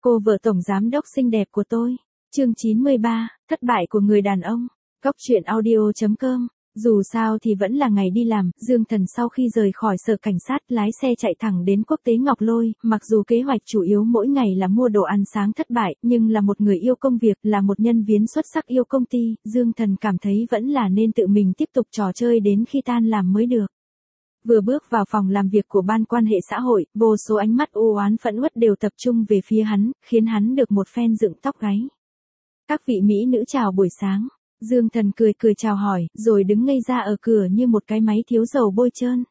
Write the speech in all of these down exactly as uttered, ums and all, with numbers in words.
Cô vợ tổng giám đốc xinh đẹp của tôi. Chương chín mươi ba, thất bại của người đàn ông. Góc truyện audio chấm com. Dù sao thì vẫn là ngày đi làm, Dương Thần sau khi rời khỏi sở cảnh sát lái xe chạy thẳng đến Quốc tế Ngọc Lôi, mặc dù kế hoạch chủ yếu mỗi ngày là mua đồ ăn sáng thất bại, nhưng là một người yêu công việc, là một nhân viên xuất sắc yêu công ty, Dương Thần cảm thấy vẫn là nên tự mình tiếp tục trò chơi đến khi tan làm mới được. Vừa bước vào phòng làm việc của ban quan hệ xã hội, vô số ánh mắt u oán phẫn uất đều tập trung về phía hắn, khiến hắn được một phen dựng tóc gáy. Các vị mỹ nữ chào buổi sáng. Dương Thần cười cười chào hỏi, rồi đứng ngây ra ở cửa như một cái máy thiếu dầu bôi trơn.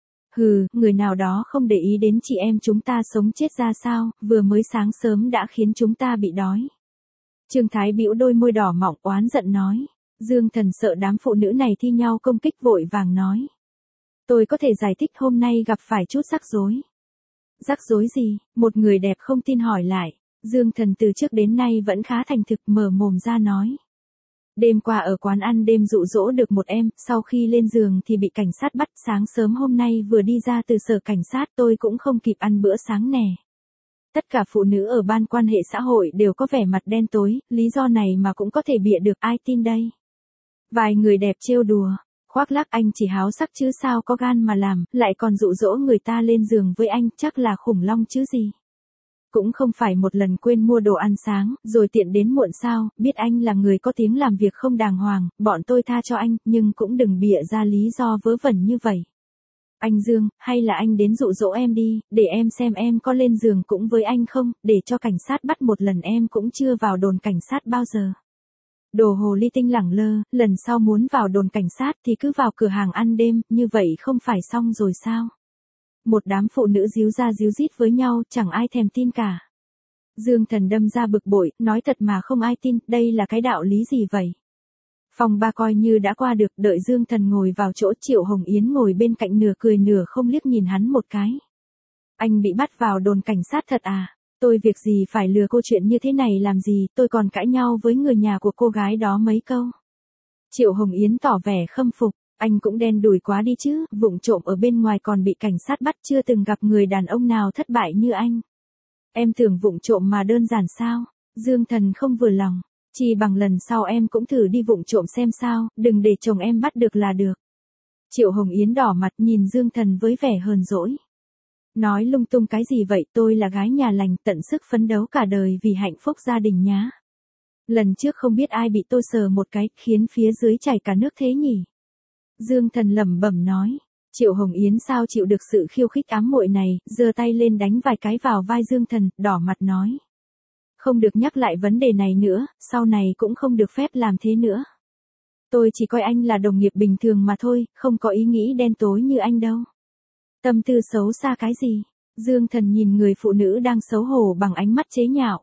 Hừ, người nào đó không để ý đến chị em chúng ta sống chết ra sao, vừa mới sáng sớm đã khiến chúng ta bị đói. Trương Thái bĩu đôi môi đỏ mọng oán giận nói. Dương Thần sợ đám phụ nữ này thi nhau công kích vội vàng nói. Tôi có thể giải thích hôm nay gặp phải chút rắc rối. Rắc rối gì? Một người đẹp không tin hỏi lại. Dương Thần từ trước đến nay vẫn khá thành thực mở mồm ra nói. Đêm qua ở quán ăn đêm dụ dỗ được một em, sau khi lên giường thì bị cảnh sát bắt, sáng sớm hôm nay vừa đi ra từ sở cảnh sát tôi cũng không kịp ăn bữa sáng nè. Tất cả phụ nữ ở ban quan hệ xã hội đều có vẻ mặt đen tối, lý do này mà cũng có thể bịa được, ai tin đây. Vài người đẹp trêu đùa, khoác lác anh chỉ háo sắc chứ sao có gan mà làm, lại còn dụ dỗ người ta lên giường với anh, chắc là khủng long chứ gì. Cũng không phải một lần quên mua đồ ăn sáng, rồi tiện đến muộn sao, biết anh là người có tiếng làm việc không đàng hoàng, bọn tôi tha cho anh, nhưng cũng đừng bịa ra lý do vớ vẩn như vậy. Anh Dương, hay là anh đến dụ dỗ em đi, để em xem em có lên giường cũng với anh không, để cho cảnh sát bắt một lần em cũng chưa vào đồn cảnh sát bao giờ. Đồ hồ ly tinh lẳng lơ, lần sau muốn vào đồn cảnh sát thì cứ vào cửa hàng ăn đêm, như vậy không phải xong rồi sao? Một đám phụ nữ díu ra díu dít với nhau, chẳng ai thèm tin cả. Dương Thần đâm ra bực bội, nói thật mà không ai tin, đây là cái đạo lý gì vậy? Phòng ba coi như đã qua được, đợi Dương Thần ngồi vào chỗ, Triệu Hồng Yến ngồi bên cạnh nửa cười nửa không liếc nhìn hắn một cái. Anh bị bắt vào đồn cảnh sát thật à? Tôi việc gì phải lừa cô, chuyện như thế này làm gì, tôi còn cãi nhau với người nhà của cô gái đó mấy câu. Triệu Hồng Yến tỏ vẻ khâm phục. Anh cũng đen đủi quá đi chứ, vụng trộm ở bên ngoài còn bị cảnh sát bắt, chưa từng gặp người đàn ông nào thất bại như anh. Em tưởng vụng trộm mà đơn giản sao? Dương Thần không vừa lòng, chỉ bằng lần sau em cũng thử đi vụng trộm xem sao, đừng để chồng em bắt được là được. Triệu Hồng Yến đỏ mặt nhìn Dương Thần với vẻ hờn dỗi. Nói lung tung cái gì vậy, tôi là gái nhà lành tận sức phấn đấu cả đời vì hạnh phúc gia đình nhá. Lần trước không biết ai bị tôi sờ một cái, khiến phía dưới chảy cả nước thế nhỉ? Dương Thần lẩm bẩm nói. Triệu Hồng Yến sao chịu được sự khiêu khích ám muội này, giơ tay lên đánh vài cái vào vai Dương Thần, đỏ mặt nói. Không được nhắc lại vấn đề này nữa, sau này cũng không được phép làm thế nữa. Tôi chỉ coi anh là đồng nghiệp bình thường mà thôi, không có ý nghĩ đen tối như anh đâu. Tâm tư xấu xa cái gì? Dương Thần nhìn người phụ nữ đang xấu hổ bằng ánh mắt chế nhạo.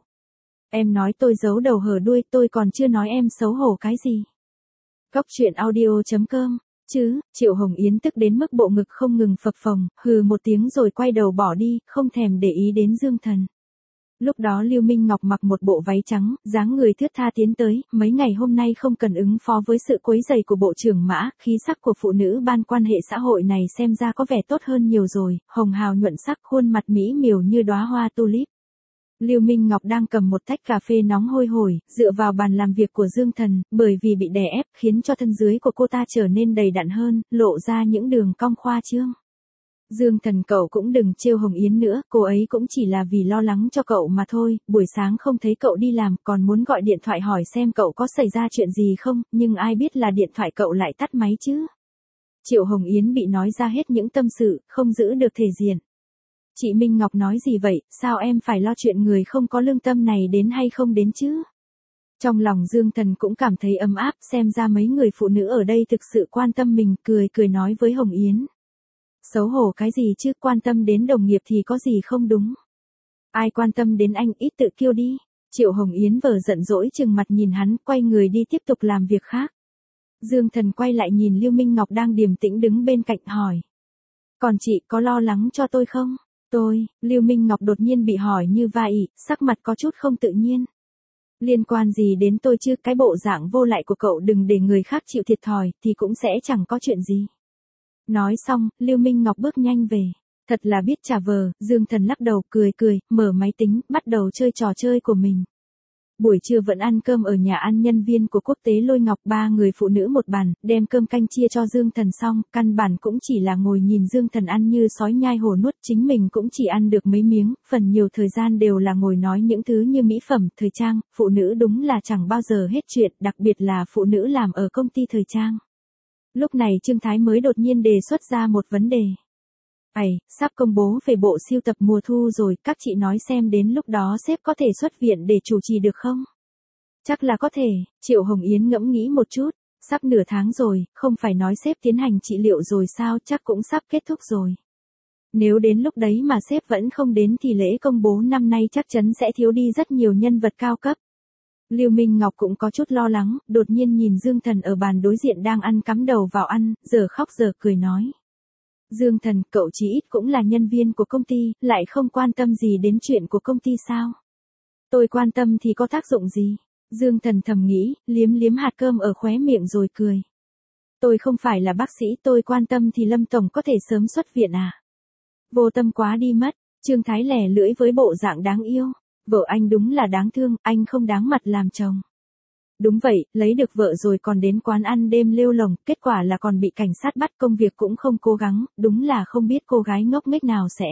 Em nói tôi giấu đầu hở đuôi, tôi còn chưa nói em xấu hổ cái gì. Góc truyện audio chấm com. Chứ, Triệu Hồng Yến tức đến mức bộ ngực không ngừng phập phồng, hừ một tiếng rồi quay đầu bỏ đi, không thèm để ý đến Dương Thần. Lúc đó Lưu Minh Ngọc mặc một bộ váy trắng, dáng người thướt tha tiến tới, mấy ngày hôm nay không cần ứng phó với sự quấy rầy của bộ trưởng Mã, khí sắc của phụ nữ ban quan hệ xã hội này xem ra có vẻ tốt hơn nhiều rồi, hồng hào nhuận sắc, khuôn mặt mỹ miều như đóa hoa tulip. Lưu Minh Ngọc đang cầm một tách cà phê nóng hôi hổi, dựa vào bàn làm việc của Dương Thần, bởi vì bị đè ép khiến cho thân dưới của cô ta trở nên đầy đặn hơn, lộ ra những đường cong khoa trương. Dương Thần, cậu cũng đừng trêu Hồng Yến nữa, cô ấy cũng chỉ là vì lo lắng cho cậu mà thôi, buổi sáng không thấy cậu đi làm, còn muốn gọi điện thoại hỏi xem cậu có xảy ra chuyện gì không, nhưng ai biết là điện thoại cậu lại tắt máy chứ. Triệu Hồng Yến bị nói ra hết những tâm sự, không giữ được thể diện. Chị Minh Ngọc nói gì vậy, sao em phải lo chuyện người không có lương tâm này đến hay không đến chứ? Trong lòng Dương Thần cũng cảm thấy ấm áp, xem ra mấy người phụ nữ ở đây thực sự quan tâm mình, cười cười nói với Hồng Yến. Xấu hổ cái gì chứ, quan tâm đến đồng nghiệp thì có gì không đúng. Ai quan tâm đến anh, ít tự kiêu đi. Triệu Hồng Yến vờ giận dỗi chừng mặt nhìn hắn, quay người đi tiếp tục làm việc khác. Dương Thần quay lại nhìn Lưu Minh Ngọc đang điềm tĩnh đứng bên cạnh hỏi. Còn chị có lo lắng cho tôi không? Tôi, Lưu Minh Ngọc đột nhiên bị hỏi như vậy, sắc mặt có chút không tự nhiên. Liên quan gì đến tôi chứ, cái bộ dạng vô lại của cậu đừng để người khác chịu thiệt thòi, thì cũng sẽ chẳng có chuyện gì. Nói xong, Lưu Minh Ngọc bước nhanh về. Thật là biết trả vờ, Dương Thần lắc đầu cười cười, mở máy tính, bắt đầu chơi trò chơi của mình. Buổi trưa vẫn ăn cơm ở nhà ăn nhân viên của Quốc tế Lôi Ngọc, ba người phụ nữ một bàn, đem cơm canh chia cho Dương Thần xong, căn bản cũng chỉ là ngồi nhìn Dương Thần ăn như sói nhai hổ nuốt, chính mình cũng chỉ ăn được mấy miếng, phần nhiều thời gian đều là ngồi nói những thứ như mỹ phẩm, thời trang, phụ nữ đúng là chẳng bao giờ hết chuyện, đặc biệt là phụ nữ làm ở công ty thời trang. Lúc này Trương Thái mới đột nhiên đề xuất ra một vấn đề. Ây, sắp công bố về bộ sưu tập mùa thu rồi, các chị nói xem đến lúc đó sếp có thể xuất viện để chủ trì được không? Chắc là có thể, Triệu Hồng Yến ngẫm nghĩ một chút, sắp nửa tháng rồi, không phải nói sếp tiến hành trị liệu rồi sao, chắc cũng sắp kết thúc rồi. Nếu đến lúc đấy mà sếp vẫn không đến thì lễ công bố năm nay chắc chắn sẽ thiếu đi rất nhiều nhân vật cao cấp. Lưu Minh Ngọc cũng có chút lo lắng, đột nhiên nhìn Dương Thần ở bàn đối diện đang ăn cắm đầu vào ăn, giờ khóc giờ cười nói. Dương Thần, cậu chỉ ít cũng là nhân viên của công ty, lại không quan tâm gì đến chuyện của công ty sao? Tôi quan tâm thì có tác dụng gì? Dương Thần thầm nghĩ, liếm liếm hạt cơm ở khóe miệng rồi cười. Tôi không phải là bác sĩ, tôi quan tâm thì Lâm Tổng có thể sớm xuất viện à? Vô tâm quá đi mất, Trương Thái lẻ lưỡi với bộ dạng đáng yêu. Vợ anh đúng là đáng thương, anh không đáng mặt làm chồng. Đúng vậy, lấy được vợ rồi còn đến quán ăn đêm lêu lồng, kết quả là còn bị cảnh sát bắt, công việc cũng không cố gắng, đúng là không biết cô gái ngốc nghếch nào sẽ.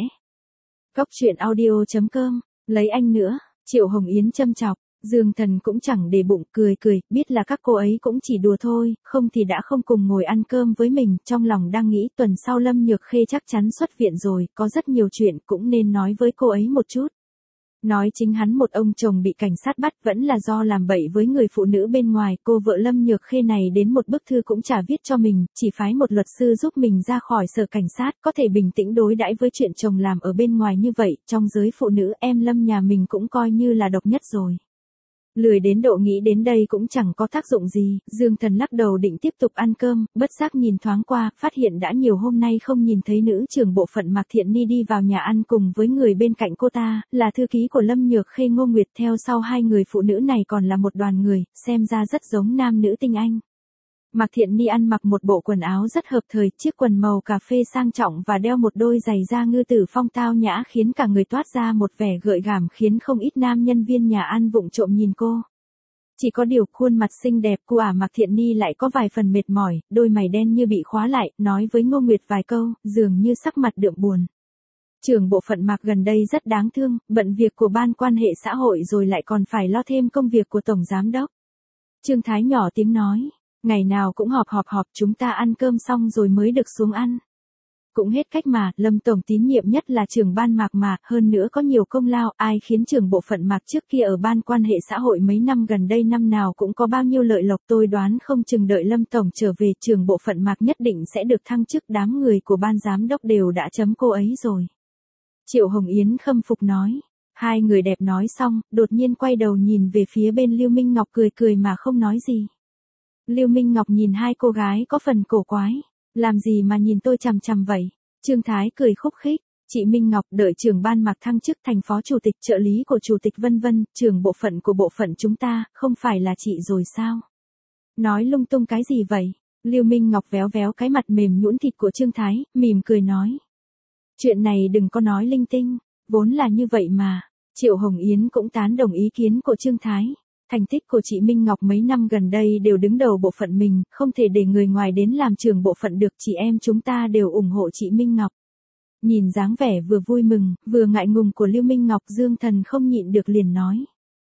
Cóc truyện audio chấm com, lấy anh nữa, Triệu Hồng Yến châm chọc, Dương Thần cũng chẳng để bụng, cười cười, biết là các cô ấy cũng chỉ đùa thôi, không thì đã không cùng ngồi ăn cơm với mình, trong lòng đang nghĩ tuần sau Lâm Nhược Khê chắc chắn xuất viện rồi, có rất nhiều chuyện cũng nên nói với cô ấy một chút. Nói chính hắn một ông chồng bị cảnh sát bắt vẫn là do làm bậy với người phụ nữ bên ngoài, cô vợ Lâm Nhược Khê này đến một bức thư cũng chả viết cho mình, chỉ phái một luật sư giúp mình ra khỏi sở cảnh sát, có thể bình tĩnh đối đãi với chuyện chồng làm ở bên ngoài như vậy, trong giới phụ nữ em Lâm nhà mình cũng coi như là độc nhất rồi. Lười đến độ nghĩ đến đây cũng chẳng có tác dụng gì, Dương Thần lắc đầu định tiếp tục ăn cơm, bất giác nhìn thoáng qua, phát hiện đã nhiều hôm nay không nhìn thấy nữ trưởng bộ phận Mạc Thiện Ni đi vào nhà ăn cùng với người bên cạnh cô ta, là thư ký của Lâm Nhược Khê Ngô Nguyệt, theo sau hai người phụ nữ này còn là một đoàn người, xem ra rất giống nam nữ tinh anh. Mạc Thiện Ni ăn mặc một bộ quần áo rất hợp thời, chiếc quần màu cà phê sang trọng và đeo một đôi giày da ngư tử phong tao nhã khiến cả người toát ra một vẻ gợi cảm khiến không ít nam nhân viên nhà ăn vụng trộm nhìn cô. Chỉ có điều khuôn mặt xinh đẹp của ả Mạc Thiện Ni lại có vài phần mệt mỏi, đôi mày đen như bị khóa lại, nói với Ngô Nguyệt vài câu, dường như sắc mặt đượm buồn. Trưởng bộ phận Mạc gần đây rất đáng thương, bận việc của ban quan hệ xã hội rồi lại còn phải lo thêm công việc của tổng giám đốc. Trương Thái nhỏ tiếng nói. Ngày nào cũng họp họp họp, chúng ta ăn cơm xong rồi mới được xuống ăn. Cũng hết cách mà, Lâm Tổng tín nhiệm nhất là trưởng ban Mạc mà, hơn nữa có nhiều công lao, ai khiến trưởng bộ phận Mạc trước kia ở ban quan hệ xã hội mấy năm gần đây năm nào cũng có bao nhiêu lợi lộc, tôi đoán không chừng đợi Lâm Tổng trở về trưởng bộ phận Mạc nhất định sẽ được thăng chức, đám người của ban giám đốc đều đã chấm cô ấy rồi. Triệu Hồng Yến khâm phục nói. Hai người đẹp nói xong, đột nhiên quay đầu nhìn về phía bên Lưu Minh Ngọc cười cười mà không nói gì. Lưu Minh Ngọc nhìn hai cô gái có phần cổ quái, làm gì mà nhìn tôi chằm chằm vậy? Trương Thái cười khúc khích, chị Minh Ngọc đợi trưởng ban Mạc thăng chức thành phó chủ tịch, trợ lý của chủ tịch vân vân, trưởng bộ phận của bộ phận chúng ta, không phải là chị rồi sao? Nói lung tung cái gì vậy? Lưu Minh Ngọc véo véo cái mặt mềm nhũn thịt của Trương Thái, mỉm cười nói. Chuyện này đừng có nói linh tinh, vốn là như vậy mà. Triệu Hồng Yến cũng tán đồng ý kiến của Trương Thái. Thành tích của chị Minh Ngọc mấy năm gần đây đều đứng đầu bộ phận mình, không thể để người ngoài đến làm trưởng bộ phận được, chị em chúng ta đều ủng hộ chị Minh Ngọc. Nhìn dáng vẻ vừa vui mừng, vừa ngại ngùng của Lưu Minh Ngọc, Dương Thần không nhịn được liền nói.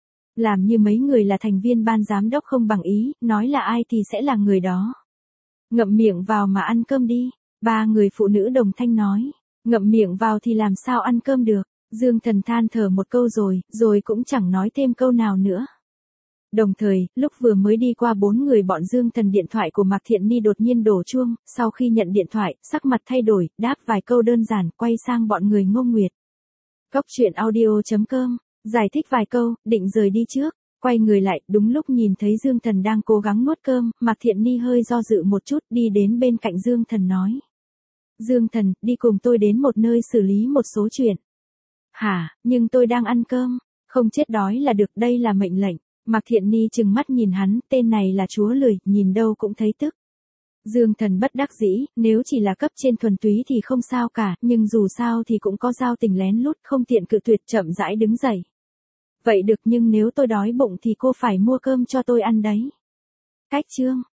Làm như mấy người là thành viên ban giám đốc không bằng ý, nói là ai thì sẽ là người đó. Ngậm miệng vào mà ăn cơm đi, ba người phụ nữ đồng thanh nói. Ngậm miệng vào thì làm sao ăn cơm được, Dương Thần than thở một câu rồi, rồi cũng chẳng nói thêm câu nào nữa. Đồng thời, lúc vừa mới đi qua bốn người bọn Dương Thần, điện thoại của Mạc Thiện Ni đột nhiên đổ chuông, sau khi nhận điện thoại, sắc mặt thay đổi, đáp vài câu đơn giản, quay sang bọn người Ngô Nguyệt. Cóc truyện audio chấm com, giải thích vài câu, định rời đi trước, quay người lại, đúng lúc nhìn thấy Dương Thần đang cố gắng nuốt cơm, Mạc Thiện Ni hơi do dự một chút, đi đến bên cạnh Dương Thần nói. Dương Thần, đi cùng tôi đến một nơi xử lý một số chuyện. Hả, nhưng tôi đang ăn cơm, không chết đói là được, đây là mệnh lệnh. Mạc Thiện Ni trừng mắt nhìn hắn, tên này là chúa lười, nhìn đâu cũng thấy tức. Dương Thần bất đắc dĩ, nếu chỉ là cấp trên thuần túy thì không sao cả, nhưng dù sao thì cũng có giao tình lén lút, không tiện cự tuyệt, chậm rãi đứng dậy. Vậy được, nhưng nếu tôi đói bụng thì cô phải mua cơm cho tôi ăn đấy. Cách chương